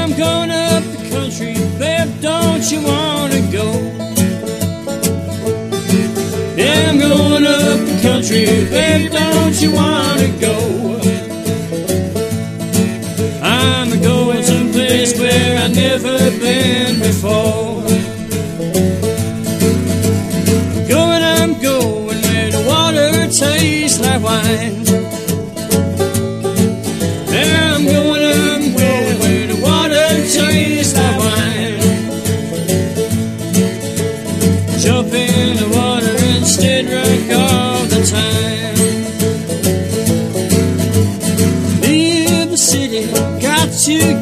I'm going up the country, babe, don't you wanna go? Yeah, I'm going up the country, babe, don't you wanna go? I'm going someplace where I've never been before. I'm going where the water tastes like wine. Yeah, I'm going where the water tastes like wine. Jump in the water and stay drunk all the time. Leave the city, got to